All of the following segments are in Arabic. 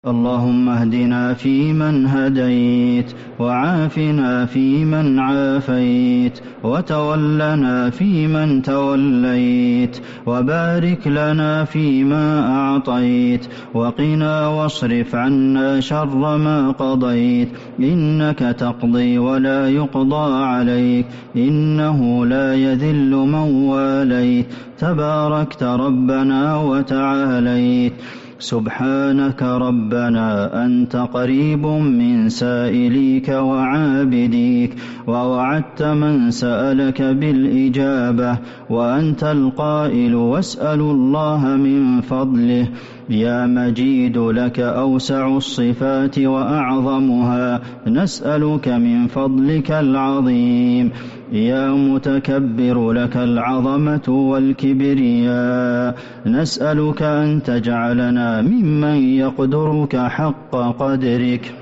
اللهم اهدنا فيمن هديت، وعافنا فيمن عافيت، وتولنا فيمن توليت، وبارك لنا فيما أعطيت، وقنا واصرف عنا شر ما قضيت، إنك تقضي ولا يقضى عليك، إنه لا يذل من واليت، تباركت ربنا وتعاليت. سبحانك ربنا أنت قريب من سائليك وعابديك، ووعدت من سألك بالإجابة، وأنت القائل واسألوا الله من فضله. يا مجيد لك أوسع الصفات وأعظمها، نسألك من فضلك العظيم. يا متكبر لك العظمة والكبرياء، نسألك أن تجعلنا ممن يقدرك حق قدرك.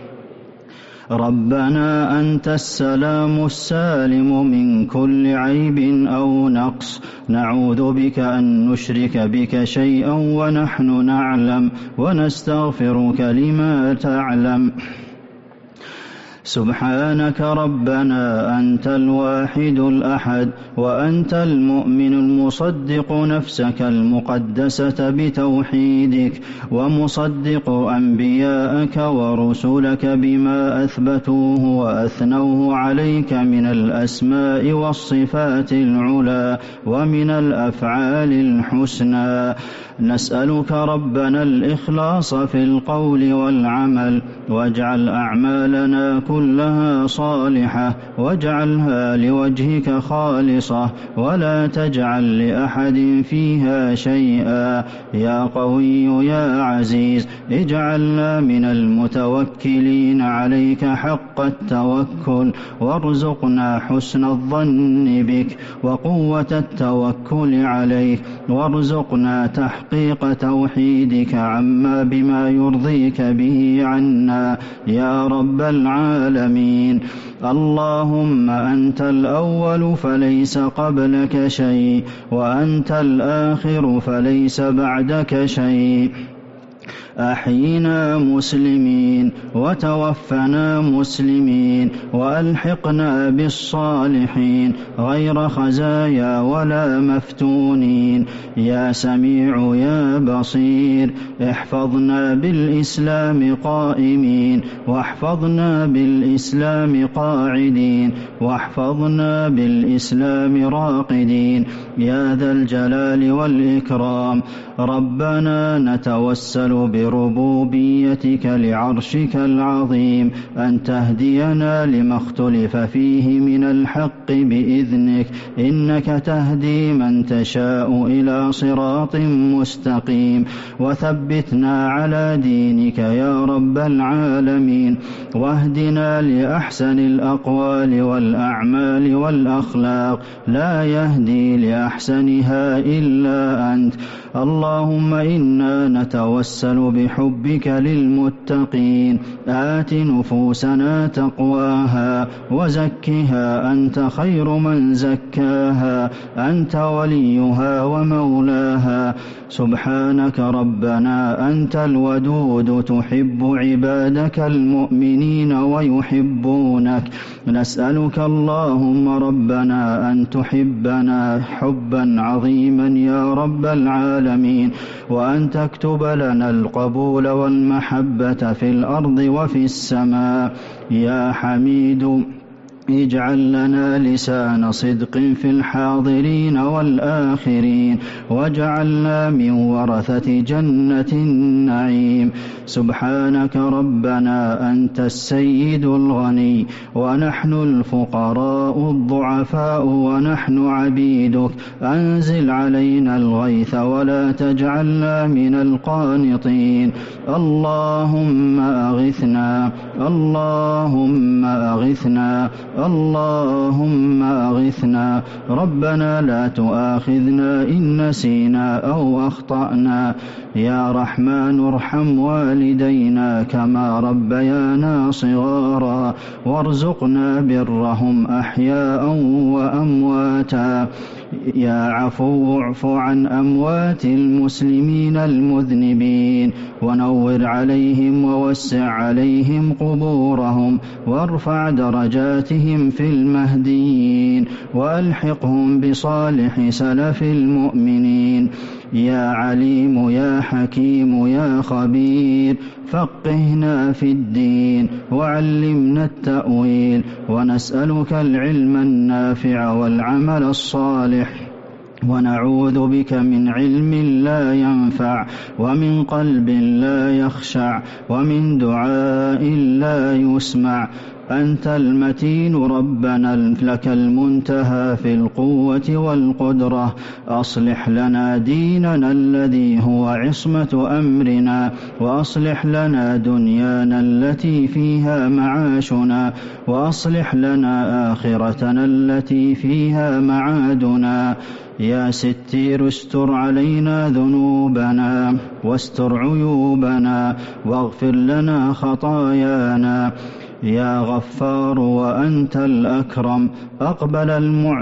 ربنا أنت السلام السالم من كل عيب أو نقص، نعوذ بك أن نشرك بك شيئا ونحن نعلم، ونستغفرك لما تعلم. سبحانك ربنا أنت الواحد الأحد، وأنت المؤمن المصدق نفسك المقدسة بتوحيدك، ومصدق أنبياءك ورسلك بما أثبتوه وأثنوه عليك من الأسماء والصفات العلى ومن الأفعال الحسنى. نسألك ربنا الإخلاص في القول والعمل، واجعل أعمالنا كلها صالحة، واجعلها لوجهك خالصة، ولا تجعل لأحد فيها شيئا. يا قوي يا عزيز، اجعلنا من المتوكلين عليك حق التوكل، وارزقنا حسن الظن بك وقوة التوكل عليك، وارزقنا تحقيق توحيدك عما بما يرضيك به عنا يا رب العالمين. اللهم أنت الأول فليس قبلك شيء، وأنت الآخر فليس بعدك شيء. أحينا مسلمين، وتوفنا مسلمين، وألحقنا بالصالحين غير خزايا ولا مفتونين. يا سميع يا بصير، احفظنا بالإسلام قائمين، واحفظنا بالإسلام قاعدين، واحفظنا بالإسلام راقدين يا ذا الجلال والإكرام. ربنا نتوسل بربوبيتك لعرشك العظيم أن تهدينا لما اختلف فيه من الحق بإذنك، إنك تهدي من تشاء إلى صراط مستقيم. وثبتنا على دينك يا رب العالمين، واهدنا لأحسن الأقوال والأعمال والأخلاق، لا يهدي لأحسنها إلا أنت. اللهم إنا نتوسل بحبك للمتقين، آت نفوسنا تقواها وزكها أنت خير من زكاها، أنت وليها ومولاها. سبحانك ربنا أنت الودود، تحب عبادك المؤمنين ويحبونك. نسألك اللهم ربنا أن تحبنا حبا عظيما يا رب العالمين، وأن تكتب لنا القبول والمحبة في الأرض وفي السماء. يا حميد اجعل لنا لسان صدق في الحاضرين والآخرين، واجعلنا من ورثة جنة النعيم. سبحانك ربنا أنت السيد الغني، ونحن الفقراء الضعفاء، ونحن عبيدك. أنزل علينا الغيث ولا تجعلنا من القانطين. اللهم أغثنا، اللهم أغثنا، اللهم أغثنا ربنا لا تؤاخذنا إن نسينا أو أخطأنا يا رحمن ارحم والدينا كما ربيانا صغارا وارزقنا برهم أحياء وأمواتا يا عفو اعف عن أموات المسلمين المذنبين ونور عليهم ووسع عليهم قبورهم وارفع درجاتهم في المهديين وألحقهم بصالح سلف المؤمنين يا عليم يا حكيم يا خبير فقهنا في الدين وعلمنا التأويل ونسألك العلم النافع والعمل الصالح ونعوذ بك من علم لا ينفع ومن قلب لا يخشع ومن دعاء لا يسمع أنت المتين ربنا لك المنتهى في القوة والقدرة أصلح لنا ديننا الذي هو عصمة أمرنا وأصلح لنا دنيانا التي فيها معاشنا وأصلح لنا آخرتنا التي فيها معادنا يا ستير استر علينا ذنوبنا واستر عيوبنا واغفر لنا خطايانا يا غفار وأنت الأكرم أقبل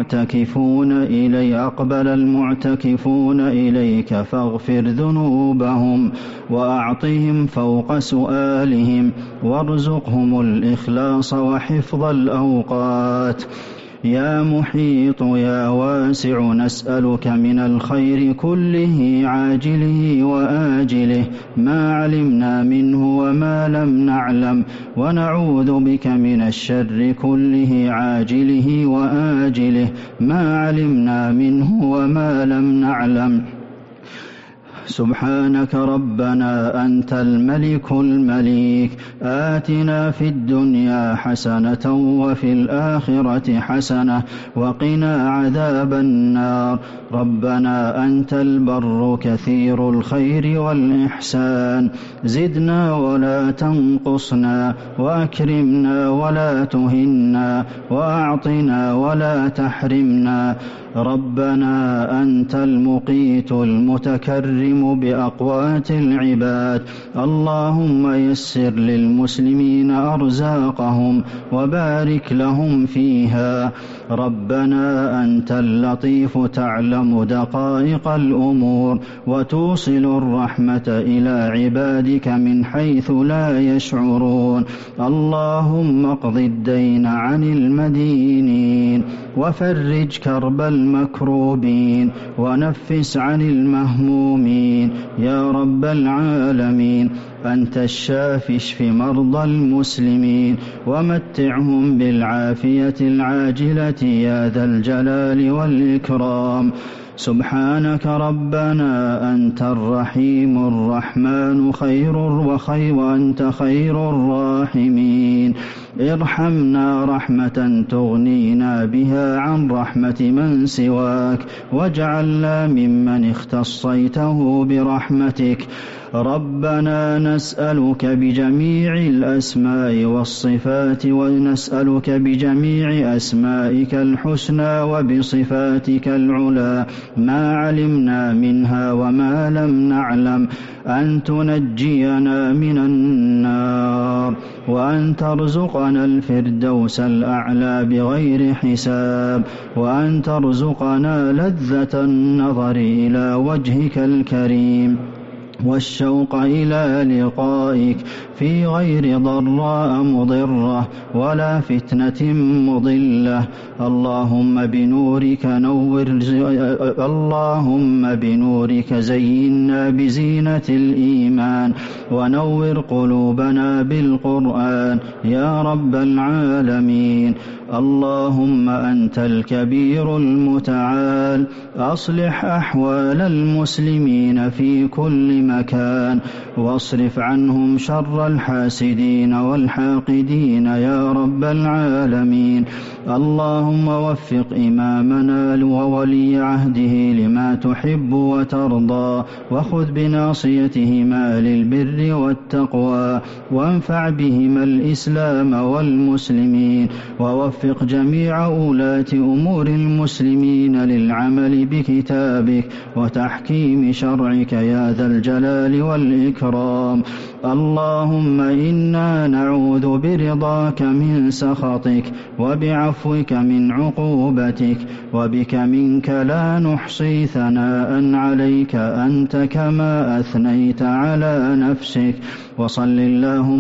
المعتكفون إليك فاغفر ذنوبهم وأعطهم فوق سؤالهم وارزقهم الإخلاص وحفظ الأوقات يا محيط يا واسع نسألك من الخير كله عاجله وآجله ما علمنا منه وما لم نعلم ونعوذ بك من الشر كله عاجله وآجله ما علمنا منه وما لم نعلم سبحانك ربنا أنت الملك المليك آتنا في الدنيا حسنة وفي الآخرة حسنة وقنا عذاب النار ربنا أنت البر كثير الخير والإحسان زدنا ولا تنقصنا وأكرمنا ولا تهنا وأعطنا ولا تحرمنا ربنا أنت المقيت المتكرم بأقوات العباد اللهم يسر للمسلمين أرزاقهم وبارك لهم فيها ربنا أنت اللطيف تعلم دقائق الأمور وتوصل الرحمة إلى عبادك من حيث لا يشعرون اللهم اقض الدين عن المدينين وفرج كرب المكروبين ونفس عن المهمومين يا رب العالمين أنت الشافي اشف مرضى المسلمين ومتعهم بالعافية العاجلة يا ذا الجلال والإكرام سبحانك ربنا أنت الرحيم الرحمن وأنت خير الراحمين ارحمنا رحمة تغنينا بها عن رحمة من سواك واجعلنا ممن اختصيته برحمتك ربنا نسألك بجميع الأسماء والصفات ونسألك بجميع أسمائك الحسنى وبصفاتك العلى ما علمنا منها وما لم نعلم أن تنجينا من النار وأن ترزقنا الفردوس الأعلى بغير حساب وأن ترزقنا لذة النظر إلى وجهك الكريم والشوق إلى لقائك في غير ضراء مضرة ولا فتنة مضلة اللهم بنورك زينا بزينة الإيمان ونور قلوبنا بالقرآن يا رب العالمين اللهم أنت الكبير المتعال أصلح أحوال المسلمين في كل مكان واصرف عنهم شر الحاسدين والحاقدين يا رب العالمين اللهم وفق إمامنا وولي عهده لما تحب وترضى وخذ بناصيتهما للبر والتقوى وانفع بهما الإسلام والمسلمين ووفق ووفق جميع ولاة أمور المسلمين للعمل بكتابك وتحكيم شرعك يا ذا الجلال والإكرام. اللهم إنا نعوذ برضاك من سخطك وبعفوك من عقوبتك وبك منك لا نحصي ثناء عليك أنت كما أثنيت على نفسك. وصل اللهم